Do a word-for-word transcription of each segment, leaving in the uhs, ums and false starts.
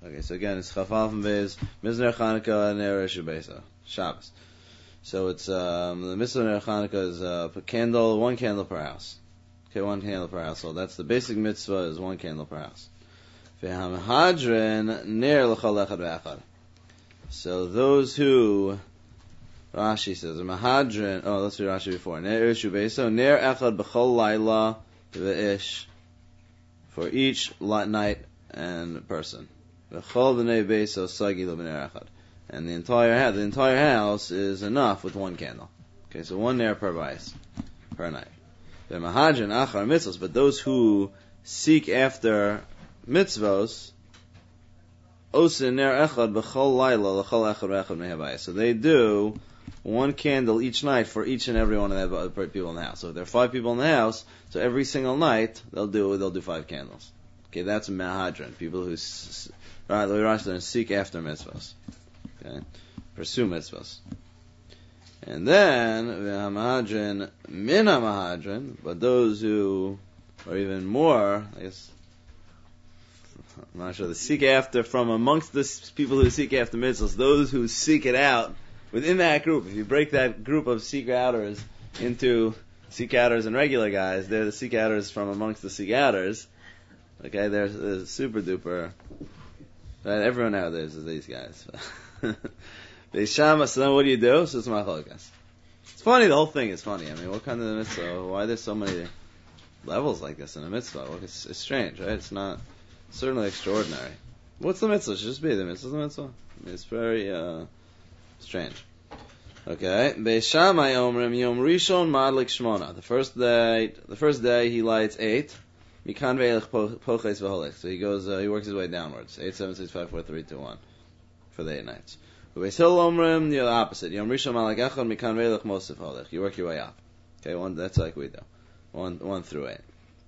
Okay, so again, it's Chafal from Beis, Mizner Chanukah, Ner Ishu Beisa, Shabbos. So it's, um, the Mitzvah Ner Chanukah is uh, a candle, one candle per house. Okay, one candle per household. That's the basic mitzvah, is one candle per house. V'hamahadrin ner l'chol echad v'echad. So those who, Rashi says, mahadrin, oh, let's read Rashi before. Ner Ishu Beisa, Ner echad b'chol laila v'ish, for each night and person. V'chol b'nei Beisa sagi lo b'ner echad. And the entire house, the entire house is enough with one candle. Okay, so one ner per vice, per night. The mahadrin achar mitzvos, but those who seek after mitzvos, osin ner echad b'chol laila l'chol echad v'echad mehavayis. So they do one candle each night for each and every one of the people in the house. So if there are five people in the house, so every single night they'll do they'll do five candles. Okay, that's mahadrin. People who right, Rashi seek after mitzvos. Okay, pursue mitzvos. And then v'hamahadrin min hamahadrin, but those who are even more, I guess, I'm not sure, the seek after from amongst the people who seek after mitzvahs, those who seek it out within that group. If you break that group of seek outers into seek outers and regular guys, they're the seek outers from amongst the seek outers. Okay, they're, they're super duper. Right, everyone nowadays is these guys. Beishama, so then what do you do? So it's machlokas. It's funny, the whole thing is funny. I mean, what kind of mitzvah? Why there's so many levels like this in a mitzvah? Well, it's, it's strange, right? It's not certainly extraordinary. What's the mitzvah? It should just be the mitzvah. The mitzvah. I mean, it's very uh, strange. Okay, Beishamai Omrim Yom Rishon Madlik Shmona. The first day, the first day he lights eight. Mikan ve'elech poches v'holech. So he goes, uh, he works his way downwards. Eight, seven, six, five, four, three, two, one, for the eight nights. Beis Hillel Omrim, the opposite. Yom Rishon Malak Echad Mikan ve'elech Mosef Holech. You work your way up. Okay, one. That's like we do. One, one through eight.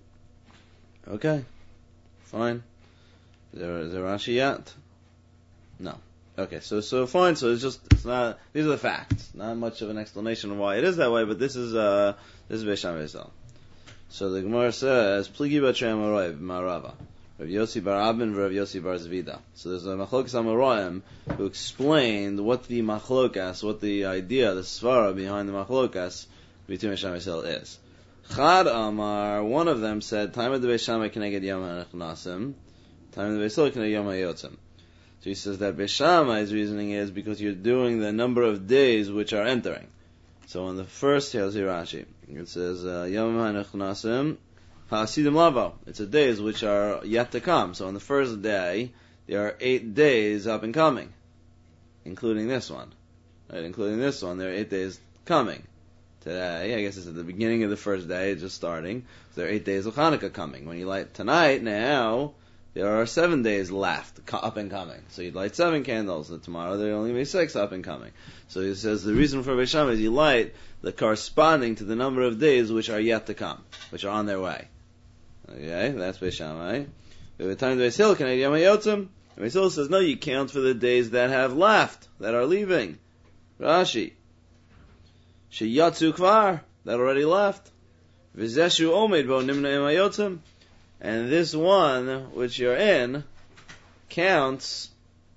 Okay, fine. Is there, is there Rashi yet? No. Okay, so so fine. So it's just it's not. These are the facts. Not much of an explanation of why it is that way, but this is uh this is Beisham Beishal. So the Gemara says, "Pligi b'trei Amoraim Marava, Rav Yossi bar Abin, Rav Yossi bar Zvida." So there's a machlokas Amoraim who explained what the machlokas, what the idea, the svara behind the machlokas between Beisham Beishal is. Chad Amar, one of them said, "Time of the Beisham keneged Yom HaNechnasim, time of the Beishal keneged Yom HaYotzim." So he says that Beishamai's reasoning is because you're doing the number of days which are entering. So on the first, here's Rashi. It says, Yom HaNechnasim Hasidim Lavo. It's the days which are yet to come. So on the first day, there are eight days up and coming, including this one. Right, including this one, there are eight days coming. Today, I guess it's at the beginning of the first day, it's just starting. So there are eight days of Hanukkah coming. When you light tonight, now, there are seven days left, up and coming. So you'd light seven candles, and tomorrow there will only be six up and coming. So he says the reason for Beisham is you light the corresponding to the number of days which are yet to come, which are on their way. Okay, that's Beisham, right? By the time the Beis Hillel Keneged Yom HaYotzim, Beis Hillel says, no, you count for the days that have left, that are leaving. Rashi. Sheyatzu Kvar, that already left. V'zeshu Omed Bo Nimna Yom HaYotzim. And this one, which you're in, counts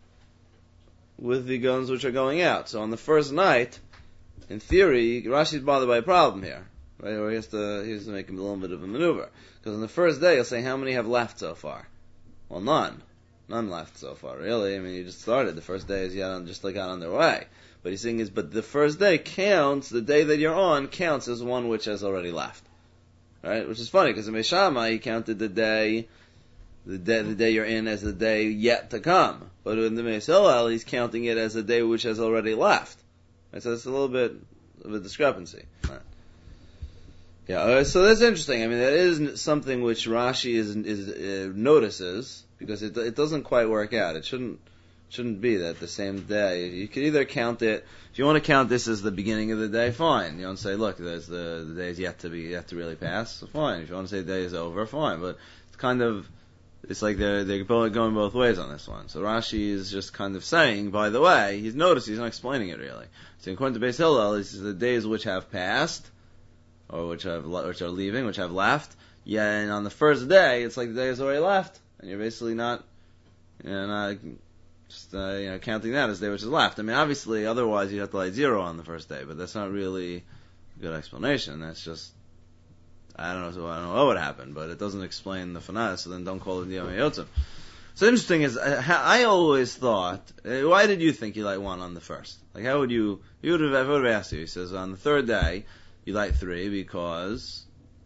with the guns which are going out. So on the first night, in theory, Rashi's bothered by a problem here, right? Or he has to, he has to make a little bit of a maneuver. Because on the first day, he'll say, how many have left so far? Well, none. None left so far, really. I mean, you just started. The first day is yet on, just like got on their way. But he's saying is, but the first day counts, the day that you're on counts as one which has already left. Right? Which is funny, because in Beishama, he counted the day, the day, the day you're in as the day yet to come. But in the Beis Hillel, he's counting it as a day which has already left. Right? So it's a little bit of a discrepancy. Right? Yeah, uh, so that's interesting. I mean, that is something which Rashi is, is uh, notices, because it it doesn't quite work out. It shouldn't shouldn't be that the same day. You could either count it, if you want to count this as the beginning of the day, fine. You want to say, look, there's the the day is yet to be yet to really pass, so fine. If you want to say the day is over, fine. But it's kind of, it's like they're they're going both ways on this one. So Rashi is just kind of saying, by the way, he's noticed, he's not explaining it really. So according to Beis Hillel, this is the days which have passed, or which have which are leaving, which have left. Yeah, and on the first day, it's like the day is already left, and you're basically not and uh, just uh, you know, counting that as day which is left. I mean, obviously, otherwise you'd have to light zero on the first day, but that's not really a good explanation. That's just, I don't know, so I don't know what would happen, but it doesn't explain the Fanaz, so then don't call it Yom HaYotzim. So the interesting is, I always thought, why did you think you light one on the first? Like, how would you, you would have, I would have asked you, he says, on the third day, you light three because,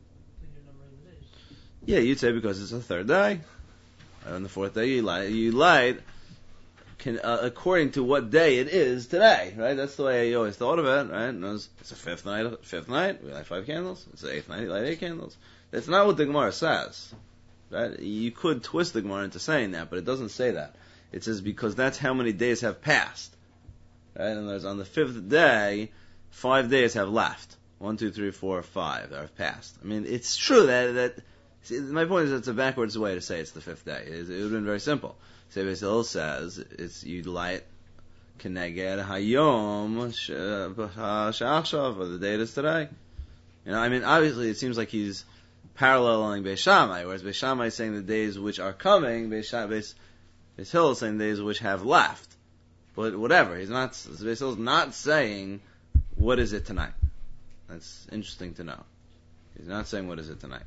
yeah, you'd say because it's the third day. On the fourth day, you light, you light, can, uh, according to what day it is today, right? That's the way you always thought of it, right? And it was, it's a fifth night, fifth night, we light five candles. It's the eighth night, you light eight candles. That's not what the Gemara says. Right? You could twist the Gemara into saying that, but it doesn't say that. It says because that's how many days have passed. Right? And there's on the fifth day, five days have left. One, two, three, four, five have passed. I mean, it's true that, that see, my point is it's a backwards way to say it's the fifth day. It, it would have been very simple. Sefer Hill says it's you light Keneged Hayom Sha'achshav, or the day it is today. You know, I mean, obviously it seems like he's paralleling Beis Shammai, whereas Beis Shammai is saying the days which are coming, Beis, Beis, Beis Hill is saying the days which have left. But whatever, he's not, Beis Hill's not saying what is it tonight. That's interesting to know. He's not saying what is it tonight.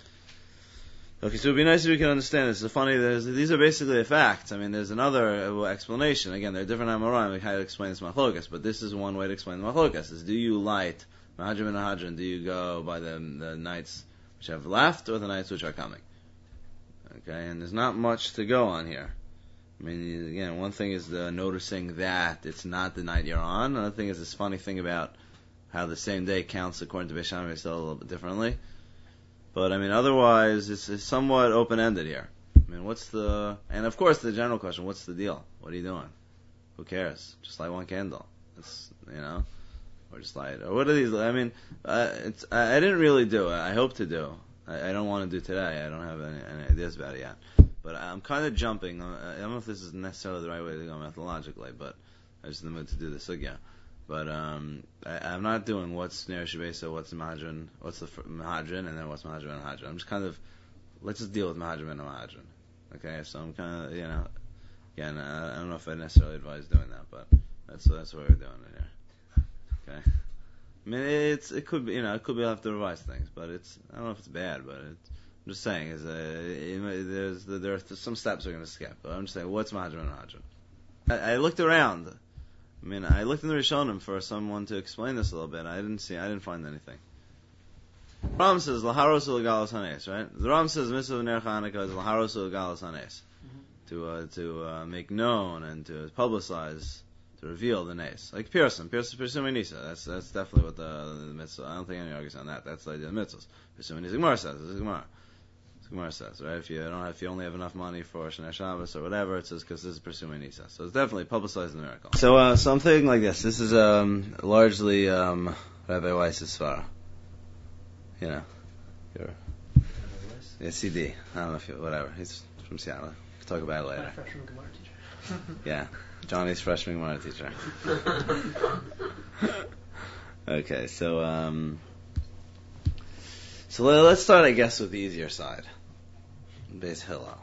Okay, so it would be nice if we can understand this. It's funny, there's, these are basically the facts. I mean, there's another explanation. Again, there are different Amoraim, how to explain this Machlokas, but this is one way to explain the Machlokas, is do you light Mahadran and Mahadran, do you go by the, the nights which have left, or the nights which are coming? Okay, and there's not much to go on here. I mean, again, one thing is the noticing that it's not the night you're on. Another thing is this funny thing about how the same day counts according to Beis Shammai still a little bit differently. But I mean, otherwise, it's, it's somewhat open-ended here. I mean, what's the, and of course the general question, what's the deal? What are you doing? Who cares? Just light one candle. It's, you know, or just light, or what are these, I mean, uh, it's, I, I didn't really do it. I hope to do. I, I don't want to do today. I don't have any, any ideas about it yet. But I'm kind of jumping. I don't know if this is necessarily the right way to go methodologically, but I was in the mood to do this again. But um, I, I'm not doing what's Ner Shebesa, what's Mahadran, what's the Mahadran, and then what's Mahadran and Mahadran. I'm just kind of, let's just deal with Mahadran and Mahadran. Okay, so I'm kind of, you know, again, uh, I don't know if I necessarily advise doing that, but that's that's what we're doing in here. Okay, I mean, it's it could be, you know, it could be I'll have to revise things, but it's, I don't know if it's bad, but it's, I'm just saying is uh, it, there's there are some steps we're going to skip. But I'm just saying, what's Mahadran and Mahadran? I, I looked around. I mean, I looked in the Rishonim for someone to explain this a little bit. I didn't see, I didn't find anything. The Ram says Laharos U'Galos Hanes, right? The Ram says Mitzvah Ner Chanukah is Laharos U'Galos Hanes, to uh, to uh, make known and to publicize, to reveal the Nes. Like Pearson, Pearson, Pearson Nisa. That's that's definitely what the, the mitzvah. I don't think anyone argues on that. That's the idea of mitzvahs. Pearson Nisa. Gemara says. This is Gemara. Gemara says, right? If you don't have, if you only have enough money for Shana Shabbos or whatever, it says because this is pursuing Nisa. So it's definitely publicizing the miracle. So uh, something like this. This is um, largely um, Rabbi Weiss's svara. You know, your yeah, C D. I don't know if you, whatever. He's from Seattle. We'll talk about it later. My freshman Gemara teacher. Yeah, Johnny's freshman Gemara teacher. Okay, so um, so let's start, I guess, with the easier side. Beis Hillel.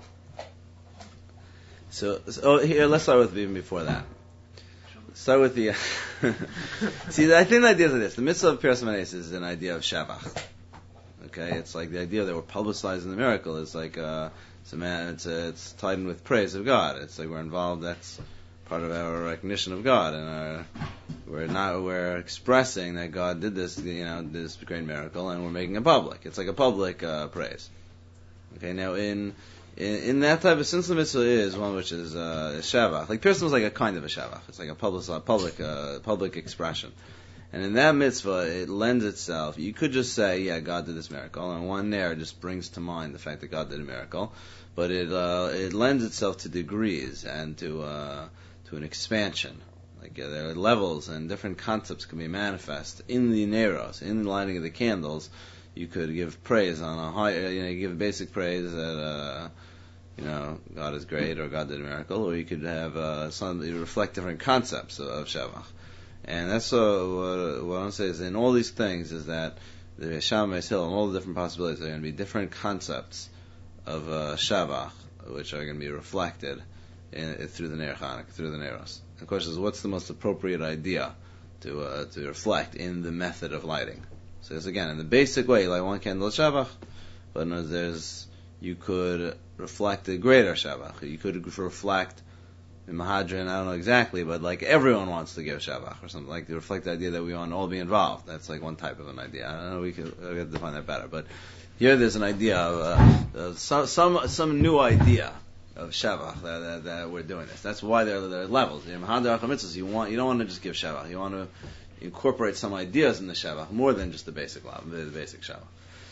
So, so oh, here, let's start with even before that. Let's start with the. See, I think the idea is like this: the mitzvah of Piras Manes is an idea of Shavach. Okay, it's like the idea that we're publicizing the miracle is like uh, it's a man. It's a, it's tied in with praise of God. It's like we're involved. That's part of our recognition of God, and our, we're not we're expressing that God did this, you know, this great miracle, and we're making it public. It's like a public uh, praise. Okay, now in, in in that type of, since the mitzvah is one which is uh, shavach, like Pearson was like a kind of a shavach. It's like a public public uh, public expression, and in that mitzvah it lends itself. You could just say, yeah, God did this miracle, and one there just brings to mind the fact that God did a miracle, but it uh, it lends itself to degrees and to uh, to an expansion. Like uh, there are levels and different concepts can be manifest in the neros, in the lighting of the candles. You could give praise on a high, you know, you give basic praise that, uh, you know, God is great or God did a miracle, or you could have uh, some, you reflect different concepts of, of Shavach. And that's uh, what, what I'm saying is in all these things is that the Beis Hill and all the different possibilities are going to be different concepts of uh, Shavach, which are going to be reflected in, through the Ner Chanukah, through the Neros. The question is, what's the most appropriate idea to uh, to reflect in the method of lighting? So it's again in the basic way, like one candle at Shavach, but no, there's you could reflect a greater Shavach. You could reflect in Mahadran, I don't know exactly, but like everyone wants to give Shavach or something, like to reflect the idea that we want to all be involved. That's like one type of an idea. I don't know, we could, we could define that better, but here there's an idea of uh, uh, some, some some new idea of Shavach that, that, that we're doing this. That's why there, there are levels. In Mahadran Mitzvahs, you want you don't want to just give Shavach. You want to incorporate some ideas in the Shavach more than just the basic level, the basic Shavach.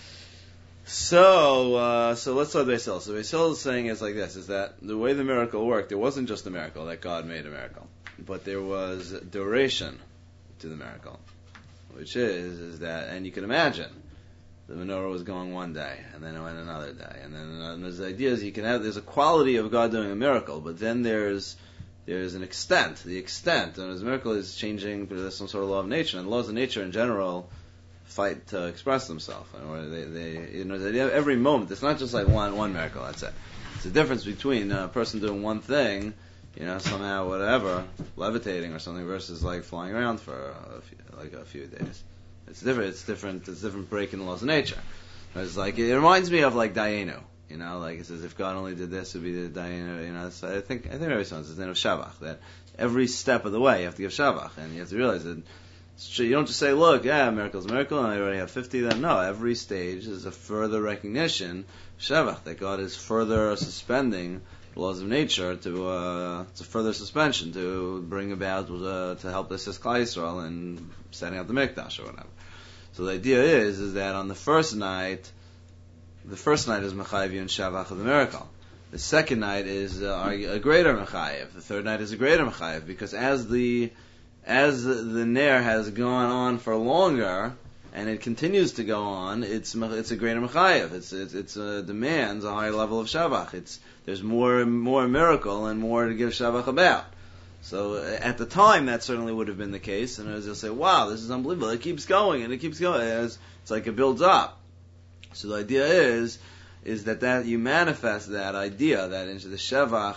So, uh, so let's start with Beis Hillel. So Beis Hillel is saying is like this, is that the way the miracle worked, there wasn't just a miracle, that God made a miracle, but there was duration to the miracle, which is, is that, and you can imagine, the menorah was going one day, and then it went another day, and then and there's ideas you can have, there's a quality of God doing a miracle, but then there's, there's an extent, the extent, and as a miracle is changing, there's some sort of law of nature, and laws of nature in general fight to express themselves, or they, they, you know, they have every moment. It's not just like one one miracle. That's it. It's the difference between a person doing one thing, you know, somehow whatever, levitating or something, versus like flying around for a few, like a few days. It's different. It's different. It's different breaking the laws of nature. It's like it reminds me of like Dayenu. You know, like it says, if God only did this, it would be the Dayenu. You know, it's, I think I think every song is the name of Shavach. That every step of the way you have to give Shavach, and you have to realize that. You don't just say, look, yeah, miracle's a miracle, and I already have fifty, then no, every stage is a further recognition, Shevach, that God is further suspending the laws of nature to, uh, to further suspension, to bring about, uh, to help assist Klal Yisrael in setting up the Mikdash or whatever. So the idea is, is that on the first night, the first night is Mechayev and Shevach of the miracle. The second night is uh, a greater Mechayev. The third night is a greater Mechayev, because as the As the Ner has gone on for longer, and it continues to go on, it's it's a greater mechayev. It's it's, it's uh, demands a higher level of shavach. It's there's more more miracle and more to give shavach about. So uh, at the time, that certainly would have been the case, and as you'll say, wow, this is unbelievable. It keeps going and it keeps going. It's, it's like it builds up. So the idea is is that that you manifest that idea that into the shavach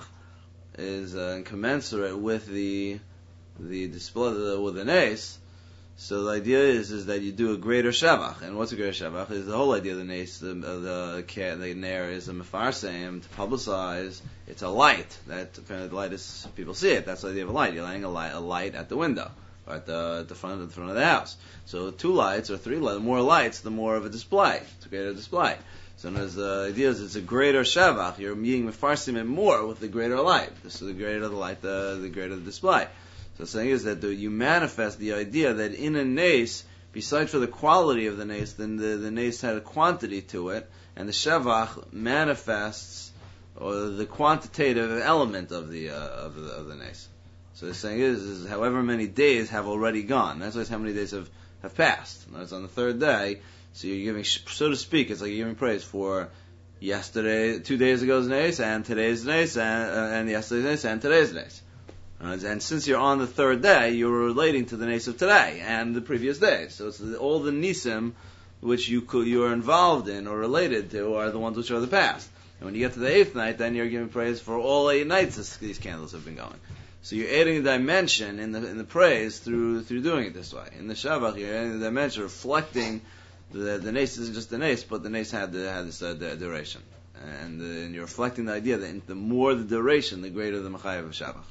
is uh, commensurate with the the display with an ace. So the idea is is that you do a greater shavach. And what's a greater shavach? Is the whole idea of the nace, the the, the nair is a mefarseim, to publicize. It's a light that the light is, people see it. That's the idea of a light. You're lighting a light, a light at the window or at the, at the front of the front of the house. So two lights or three lights, the more lights, the more of a display. It's a greater display. So as the idea is, it's a greater shavach. You're being mefarsim it more with the greater light. So the greater the light, the the greater the display. So the saying is that the, you manifest the idea that in a nace, besides for the quality of the nace, then the, the nace had a quantity to it, and the shevach manifests or the quantitative element of the uh, of the of the nace. So the saying is, is however many days have already gone. That's why how many days have, have passed. And that's on the third day. So you're giving, so to speak, it's like you're giving praise for yesterday, two days ago's nace, and today's nace, and, uh, and yesterday's nace, and today's nace. Uh, and since you're on the third day, you're relating to the nace of today and the previous day. So it's the, all the nisim which you could, you are involved in or related to are the ones which are the past. And when you get to the eighth night, then you're giving praise for all eight nights this, these candles have been going. So you're adding a dimension in the in the praise through through doing it this way. In the Shavach, you're adding the dimension reflecting the the nace isn't just the nace, but the nace had the, had this uh, the duration, and, uh, and you're reflecting the idea that the more the duration, the greater the mechayev of Shavach.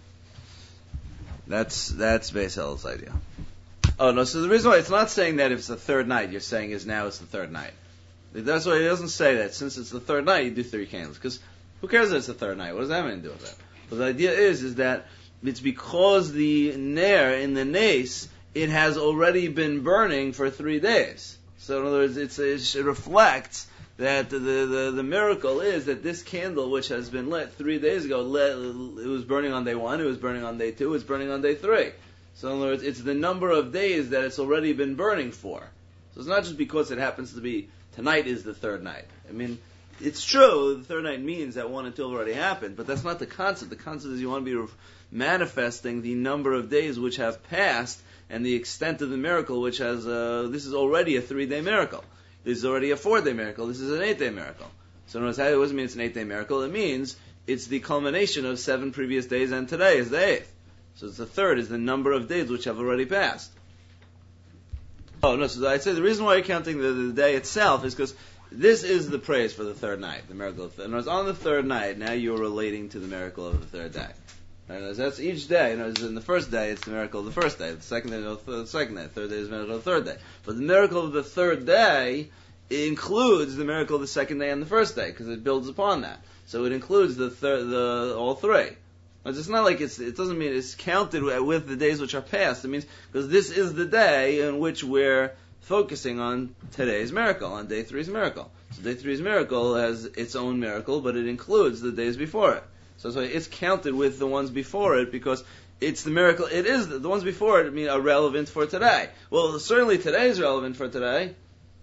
That's that's Beis Hillel's idea. Oh no! So the reason why it's not saying that if it's the third night, you're saying is now it's the third night. That's why it doesn't say that. Since it's the third night, you do three candles. Because who cares if it's the third night? What does that have to do with that? But the idea is is that it's because the ner in the nace, it has already been burning for three days. So in other words, it's, it reflects that the, the the miracle is that this candle, which has been lit three days ago, lit, it was burning on day one, it was burning on day two, it's burning on day three. So in other words, it's the number of days that it's already been burning for. So it's not just because it happens to be tonight is the third night. I mean, it's true, the third night means that one and two already happened, but that's not the concept. The concept is you want to be manifesting the number of days which have passed and the extent of the miracle, which has, uh, this is already a three-day miracle. This is already a four-day miracle. This is an eight-day miracle. So in other words, how does it mean it's an eight-day miracle? It means it's the culmination of seven previous days, and today is the eighth. So it's the third is the number of days which have already passed. Oh no! So I'd say the reason why you're counting the, the day itself is because this is the praise for the third night, the miracle of the third. And it's on the third night. Now you're relating to the miracle of the third day. Right? That's each day. You know, in the first day, it's the miracle of the first day. The second day, no, the second day. The third day is the miracle of the third day. But the miracle of the third day includes the miracle of the second day and the first day because it builds upon that. So it includes the third, the all three. It's not like it's. It doesn't mean it's counted with the days which are past. It means because this is the day in which we're focusing on today's miracle, on day three's miracle. So day three's miracle has its own miracle, but it includes the days before it. So, so it's counted with the ones before it because it's the miracle. It is the, the ones before it. I mean, are relevant for today. Well, certainly today is relevant for today.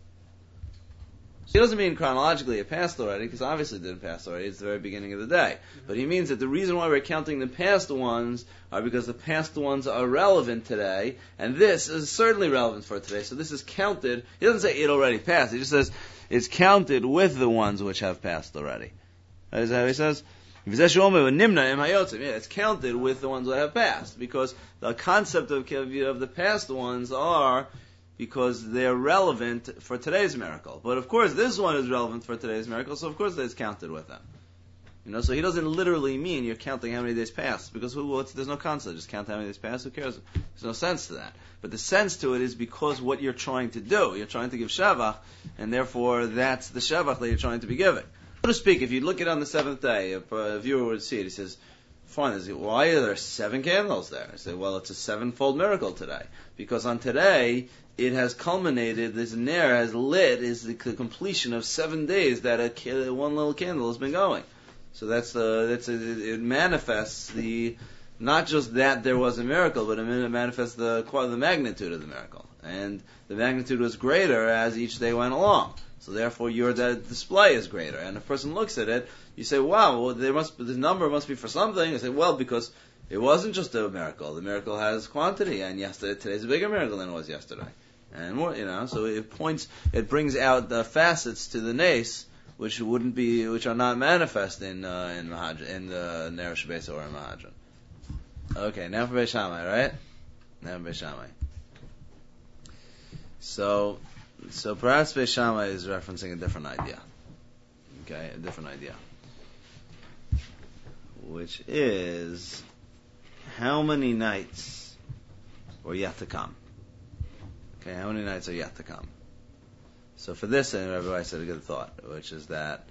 He doesn't mean chronologically it passed already, because obviously it didn't pass already. It's the very beginning of the day. But he means that the reason why we're counting the past ones are because the past ones are relevant today, and this is certainly relevant for today. So this is counted. He doesn't say it already passed. He just says it's counted with the ones which have passed already. That is how he says. Yeah, it's counted with the ones that have passed, because the concept of, of the past ones are because they're relevant for today's miracle. But of course, this one is relevant for today's miracle, so of course it's counted with them. You know, so he doesn't literally mean you're counting how many days passed, because who, well, there's no concept. Just count how many days passed. Who cares? There's no sense to that. But the sense to it is because what you're trying to do, you're trying to give shevach, and therefore that's the shevach that you're trying to be giving. So to speak, if you look at it on the seventh day, if a viewer would see it, he says, fine, why are there seven candles there? I say, well, it's a sevenfold miracle today. Because on today, it has culminated, this ner has lit, is the completion of seven days that a, one little candle has been going. So that's the, that's a, it manifests the, not just that there was a miracle, but it manifests the, the magnitude of the miracle. And the magnitude was greater as each day went along. So therefore, your display is greater. And if a person looks at it, you say, "Wow, well, there must be, the number must be for something." I say, "Well, because it wasn't just a miracle. The miracle has quantity, and yesterday, today's a bigger miracle than it was yesterday, and more, you know." So it points, it brings out the facets to the nace, which wouldn't be, which are not manifest in uh, in Mahadran, in the Ner Shabesa or in Mahadran. Okay, now for Beis Shammai, right? Now for Beis Shammai. So. So perhaps Beis Shammai is referencing a different idea. Okay, a different idea. Which is, how many nights were yet to come? Okay, how many nights are yet to come? So for this, and everybody said a good thought, which is that,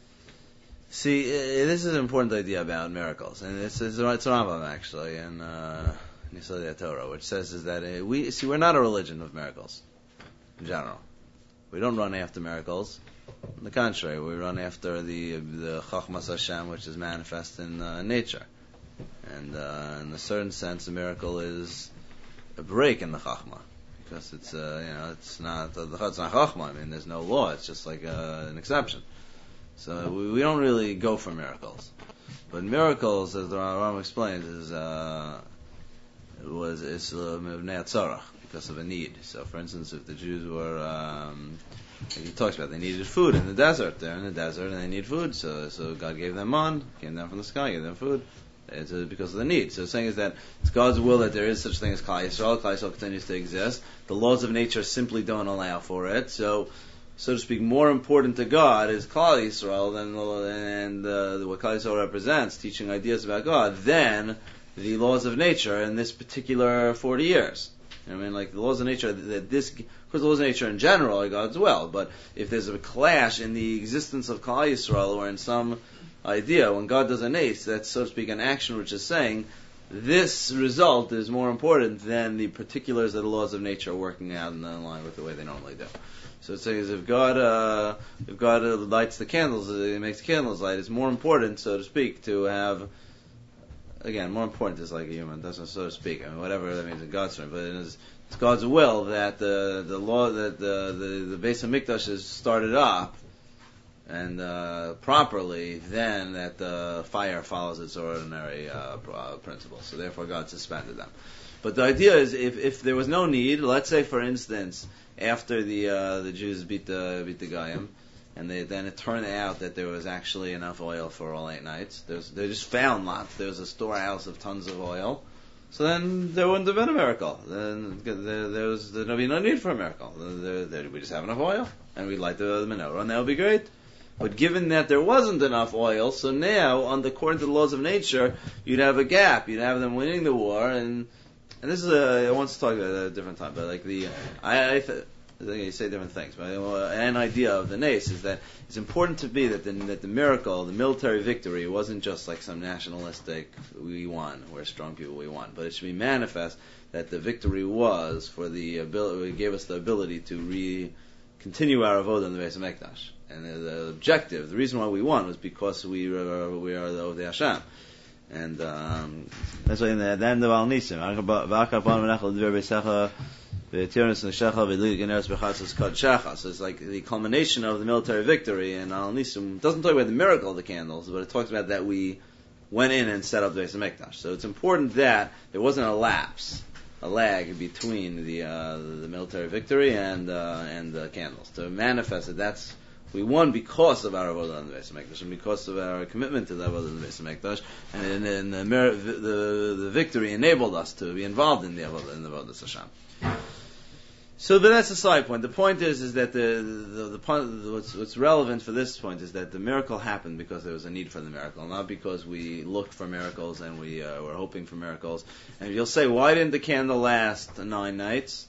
see, this is an important idea about miracles. And it's, it's, it's Rambam, actually, in uh, Yesodei Torah, which says is that uh, we, see, we're not a religion of miracles. In general, we don't run after miracles. On the contrary, we run after the the Chachmas Hashem, which is manifest in uh, nature. And uh, in a certain sense, a miracle is a break in the Chachma, because it's uh, you know it's not the it's not Chachma. I mean, there's no law. It's just like uh, an exception. So we, we don't really go for miracles. But miracles, as the Rambam explains, is uh, it was is mivnei tzarach, because of a need. So, for instance, if the Jews were, um, like he talks about, they needed food in the desert. They're in the desert and they need food. So, so God gave them man, came down from the sky, gave them food. It's uh, because of the need. So, the saying is that it's God's will that there is such a thing as Klal Yisrael. Klal Yisrael continues to exist. The laws of nature simply don't allow for it. So, so to speak, more important to God is Klal Yisrael than and uh, what Klal Yisrael represents, teaching ideas about God, than the laws of nature in this particular forty years. I mean, like the laws of nature, that this, of course, the laws of nature in general are God's will, but if there's a clash in the existence of Klal Yisrael or in some idea, when God does an ace, that's, so to speak, an action which is saying this result is more important than the particulars of the laws of nature are working out in line with the way they normally do. So it's saying is if God, uh, if God uh, lights the candles, uh, makes the candles light, it's more important, so to speak, to have. Again, more important is like a human, doesn't so to speak. I mean, whatever that means in God's term, but it is, it's God's will that the the law that the the, the Beis Hamikdash is started up and uh, properly, then that the fire follows its ordinary uh, principle. So therefore, God suspended them. But the idea is, if if there was no need, let's say for instance, after the uh, the Jews beat the beat the Goyim, and they, then it turned out that there was actually enough oil for all eight nights. There's, they just found lots. There was a storehouse of tons of oil. So then there wouldn't have been a miracle. Then there, there was there'd be no need for a miracle. There, there, we just have enough oil, and we'd light the, the menorah, and that would be great. But given that there wasn't enough oil, so now, on the, according to the laws of nature, you'd have a gap. You'd have them winning the war, and and this is a, I want to talk about it at a different time, but like the, I, I, th- I think you say different things, but uh, an idea of the nace is that it's important to be that the, that the miracle, the military victory, wasn't just like some nationalistic, we won, we're strong people, we won, but it should be manifest that the victory was for the ability, it gave us the ability to re, continue our avodah in the Beis HaMikdash. And the, the objective, the reason why we won was because we are, we are the Ovdei Hashem. And um, that's why in the, the end of Al Nisim, so it's like the culmination of the military victory, and Al Nisim doesn't talk about the miracle of the candles, but it talks about that we went in and set up the Beis HaMikdash. So it's important that there wasn't a lapse, a lag between the uh, the military victory and uh, and the candles to manifest that that's we won because of our avodah in the Beis HaMikdash and because of our commitment to the avodah in the Beis HaMikdash, and, and the, the the victory enabled us to be involved in the avodah in the avodah Hashem. So, but that's a side point. The point is, is that the the, the point, what's, what's relevant for this point is that the miracle happened because there was a need for the miracle, not because we looked for miracles and we uh, were hoping for miracles. And you'll say, why didn't the candle last nine nights?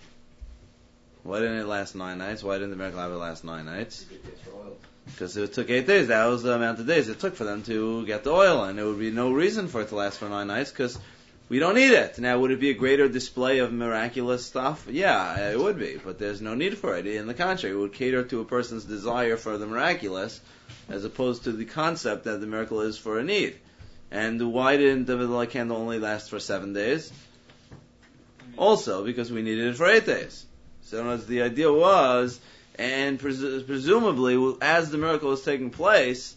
Why didn't it last nine nights? Why didn't the miracle have it last nine nights? Because it took eight days. That was the amount of days it took for them to get the oil, and there would be no reason for it to last for nine nights because we don't need it. Now, would it be a greater display of miraculous stuff? Yeah, it would be, but there's no need for it. In the contrary, it would cater to a person's desire for the miraculous as opposed to the concept that the miracle is for a need. And why didn't the light candle only last for seven days? Also, because we needed it for eight days. So the idea was, and pres- presumably, as the miracle was taking place,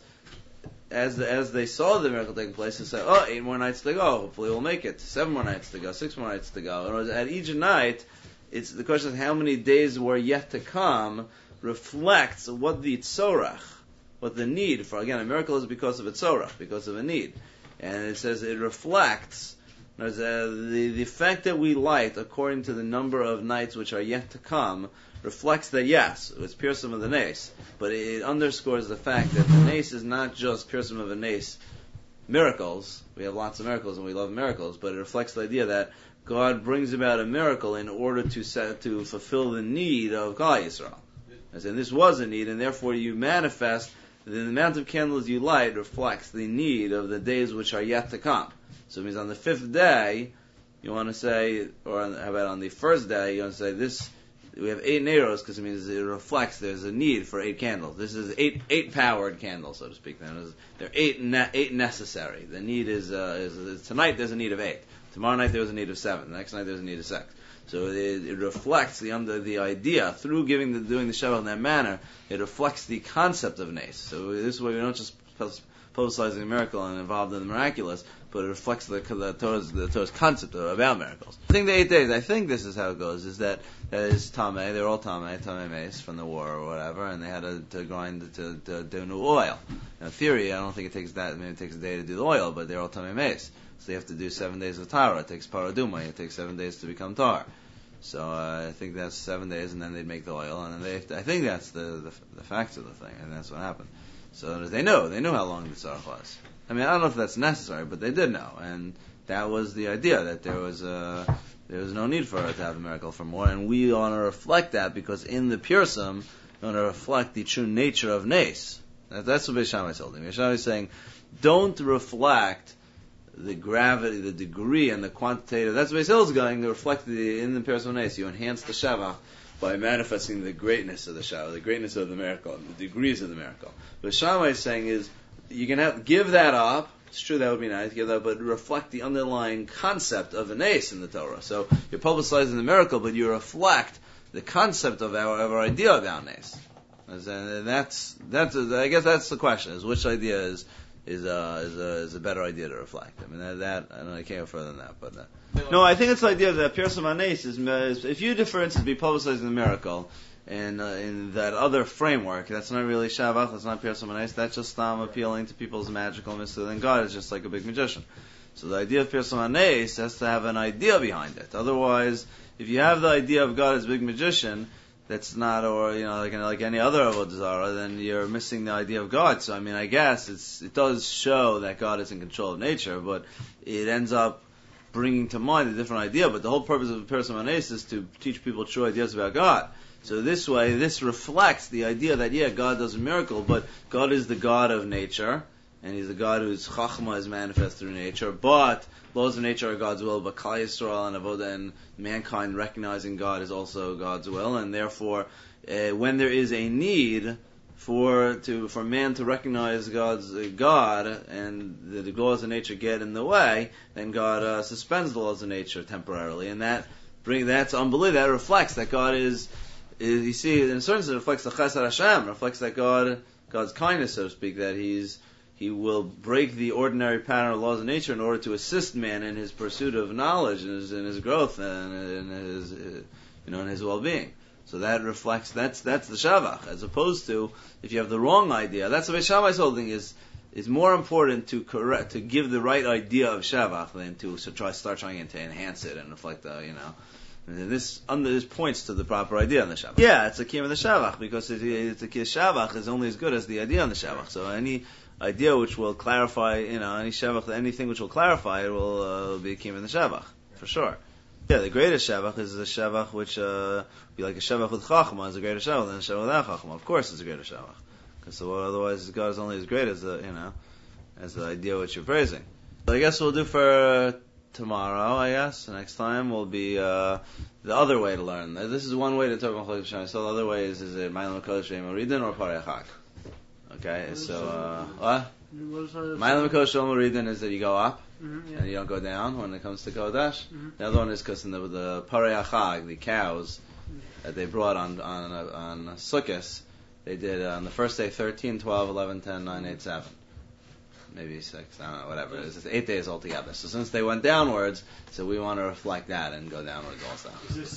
as the, as they saw the miracle taking place, they said, oh, eight more nights to go, hopefully we'll make it. Seven more nights to go, six more nights to go. And at each night, it's the question of how many days were yet to come reflects what the tzorach, what the need for, again, a miracle is because of a tzorach, because of a need. And it says it reflects Uh, the, the fact that we light according to the number of nights which are yet to come reflects that yes, it's Pirsum of the Nace, but it underscores the fact that the Nace is not just Pirsum of a Nace miracles. We have lots of miracles and we love miracles, but it reflects the idea that God brings about a miracle in order to set, to fulfill the need of Klal Yisrael. As in, this was a need, and therefore you manifest the amount of candles you light reflects the need of the days which are yet to come. So it means on the fifth day, you want to say, or on, how about on the first day, you want to say this, we have eight neros, because it means it reflects there's a need for eight candles. This is eight eight powered candles, so to speak. Then there are eight ne- eight necessary. The need is, uh, is, is, tonight there's a need of eight. Tomorrow night there's a need of seven. The next night there's a need of six. So it, it reflects the under the idea, through giving the, doing the Shabbat in that manner, it reflects the concept of Nace. So this way we don't just publicizing a miracle and involved in the miraculous, but it reflects the, the, Torah's, the Torah's concept about miracles. I think the eight days, I think this is how it goes, is that that is Tameh, they're all Tameh, Tameh Mace from the war or whatever, and they had to, to grind to, to do new oil. In theory, I don't think it takes that, maybe it takes a day to do the oil, but they're all Tameh Mace. So you have to do seven days of Tara. It takes Paraduma, it takes seven days to become Tar. So uh, I think that's seven days, and then they'd make the oil, and then they have to, I think that's the, the the facts of the thing, and that's what happened. So they know, they knew how long the tzarech was. I mean, I don't know if that's necessary, but they did know, and that was the idea, that there was uh, there was no need for it to have a miracle for more, and we want to reflect that, because in the Pirsum, we want to reflect the true nature of Nace. That, that's what Beis Shammai told him. Beis Shammai is saying, don't reflect the gravity, the degree, and the quantitative. That's what Beis Hillel is going to reflect the, in the Pirsum Nace. You enhance the Shavach by manifesting the greatness of the Shavach, the greatness of the miracle, and the degrees of the miracle. What Shammai is saying is, you can have, give that up. It's true, that would be nice, give that, but reflect the underlying concept of a Nace in the Torah. So you're publicizing the miracle, but you reflect the concept of our, of our idea about Nace. And that's, that's, I guess that's the question, is which idea is, is, uh, is, a, is a better idea to reflect. I mean, that, that I don't know, I can't go further than that, but, uh, no, I think it's the idea that Pirsum HaNace is, is, if you, for instance, be publicizing the miracle, in, uh, in that other framework. That's not really Shavach, that's not Piras Manes, that's just um, appealing to people's magical mystery, and God is just like a big magician. So the idea of Piras Manes has to have an idea behind it. Otherwise, if you have the idea of God as a big magician, that's not, or, you know, like, like any other Avodah Zarah, then you're missing the idea of God. So, I mean, I guess it's, it does show that God is in control of nature, but it ends up bringing to mind a different idea. But the whole purpose of Piras Manes is to teach people true ideas about God. So this way, this reflects the idea that, yeah, God does a miracle, but God is the God of nature, and He's the God whose Chachma is manifest through nature, but laws of nature are God's will, but Klal Yisrael and Avodah and mankind recognizing God is also God's will, and therefore, uh, when there is a need for to for man to recognize God's uh, God, and the, the laws of nature get in the way, then God uh, suspends the laws of nature temporarily, and that bring that's unbelievable. That reflects that God is, is you see, in a certain sense, it reflects the Chesed Hashem, reflects that God God's kindness, so to speak, that He's He will break the ordinary pattern of laws of nature in order to assist man in his pursuit of knowledge and his, in his growth and in his, you know, in his well-being. So that reflects, that's that's the Shavach, as opposed to if you have the wrong idea. That's the way Shammai's holding is is more important to correct, to give the right idea of Shavach than to so try start trying to enhance it and reflect the, you know. And this under this points to the proper idea on the Shavach. Yeah, it's a kiyum of the Shavach because it, it's a kiyum Shavach is only as good as the idea on the Shavach. So any idea which will clarify, you know, any Shavach, anything which will clarify it will uh, be a kiyum in the Shavach for sure. Yeah, the greatest Shavach is the Shavach which uh, be like a Shavach with Chachma is a greater Shavach than a Shavach without Chachma. Of course, it's a greater Shavach because so otherwise God is only as great as the, you know, as the idea which you're praising. So I guess we'll do for tomorrow. I guess next time will be uh, the other way to learn. This is one way to talk about Chalak Hashem. So the other way is is it Ma'alim Kodesh Maridin or Parei Chag? Okay, so uh, what? Ma'alim Kodesh Maridin is that you go up mm-hmm, yeah. and you don't go down when it comes to Kodesh. Mm-hmm. The other one is because in the, the Parei Chag, the cows that they brought on on on Sukkot, they did uh, on the first day thirteen, twelve, eleven, ten, nine, eight, seven. Maybe six, I don't know, whatever. It's just eight days altogether. So since they went downwards, so we want to reflect that and go downwards also.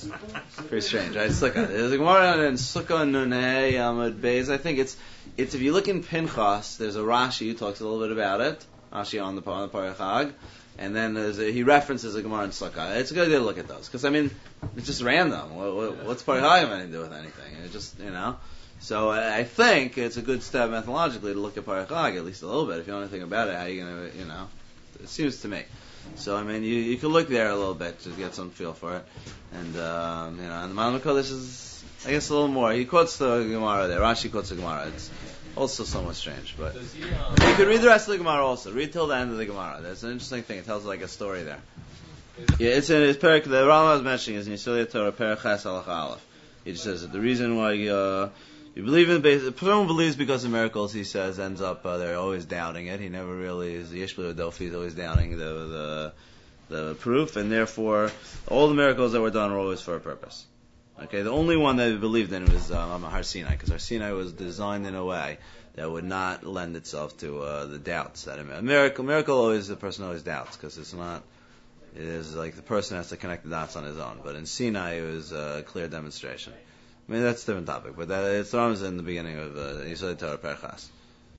Pretty strange, right? Sukkah. There's a Gemara in Sukkah Nunei Amud Beis. I think it's it's if you look in Pinchas, there's a Rashi who talks a little bit about it. Rashi on the on the Parei Chag, and then there's a, he references a Gemara in Sukkah. It's a good idea to look at those because I mean it's just random. What, what, what's Parei Chag have anything to do with anything? It just you know. So I think it's a good step methodologically to look at Parei Chag at least a little bit. If you know anything about it, how you going to, you know, it seems to me. So I mean, you you can look there a little bit to get some feel for it, and um, you know, and the Ma'alim Kodesh is, I guess, a little more. He quotes the Gemara there. Rashi quotes the Gemara. It's also somewhat strange, but you could read the rest of the Gemara also. Read till the end of the Gemara. That's an interesting thing. It tells like a story there. Yeah, it's in his parak. The Rambam was mentioning is in Yisrael Torah Perek Ches Halacha Aleph. He just says that the reason why. Uh, You believe in basic. Someone believes because of miracles. He says ends up uh, they're always doubting it. He never really is. The Yishbel Adelphi is always doubting the the the proof, and therefore all the miracles that were done were always for a purpose. Okay, the only one that he believed in was um, Har Sinai, because Har Sinai was designed in a way that would not lend itself to uh, the doubts that a miracle. Miracle always the person always doubts because it's not. It is like the person has to connect the dots on his own. But in Sinai, it was a clear demonstration. I mean, that's a different topic, but that, it's always in the beginning of the Yisrael Torah Perek Ches.